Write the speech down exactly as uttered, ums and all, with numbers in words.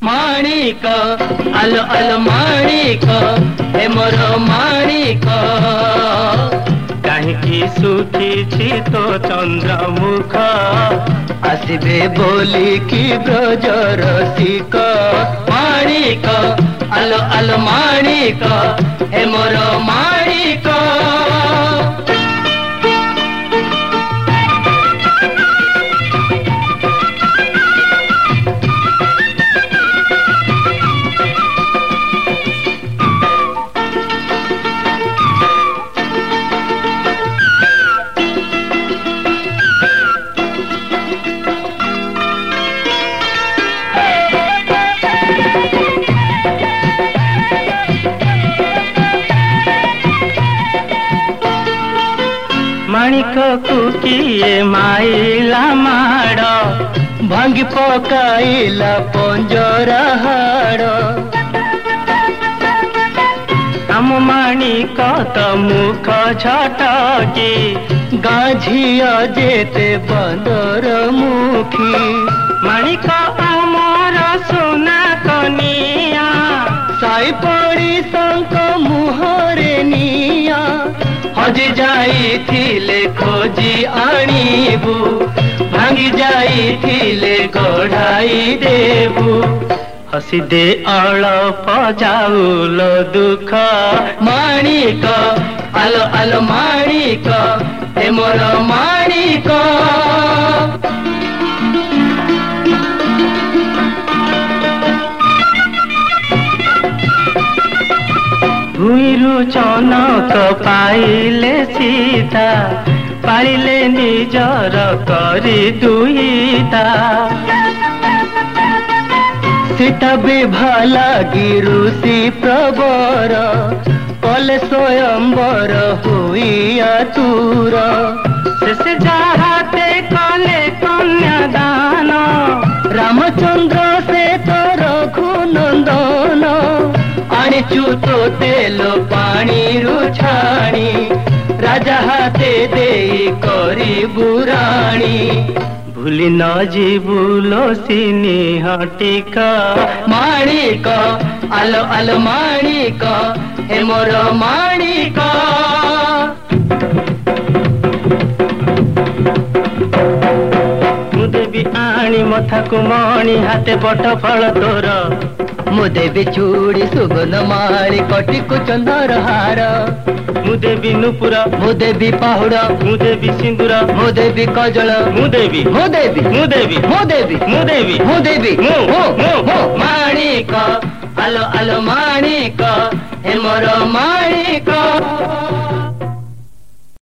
माणिक आलो आलो माणिक हे मोर माणिक काहींकी सुखी तो चंद्रमुख आसबे बोली कि ब्रज रसिक माणिक आलो आलो माणिक हे मोर माणिक माणिक को किए माइला माड़ भांगी पकाइला पंजरा हाड़ आम माणिक तो मुख झटकी गाझिया जेते बंदर मुखी माणिक आमर सोना कनिया साई पड़ी शंख मुहरे निया हजि जाइथिले खोजी आनिबु भांगी जाइथिले गढ़ाई देबु हसी दे अळप जाउल दुख माणिक आलो आलो माणिक हे मोर माणिक भुइरु चनक पाइले सीता पाइले निजर करी दुईता सीता विभाला गिरुषि प्रवर कले स्वयंवर हुइया तुर से जाहाते कले कन्यादान रामचंद्र से तो रघुनंदन आनिचु तो तेल पानी रुछाणी राजा हाथे देई करी बुराणी भूली न जीवुलो सिनी हटिक माणिक आलो आलो माणिक हे मोर माणिक मुदेवी आणी मथा कुमणी हाथे बट फल तोर मुदेवी चूड़ी सुगन माली कटी को चंदर हार मुदेवी नुपुर मुदेवी पाहुड़ मुदेवी सिंदूर मुदेवी कजल मुदेवी मुदेवी मुदेवी मुदेवी मुदेवी मुदेवी माणिक आलो आलो माणिक हे मोर माणिक।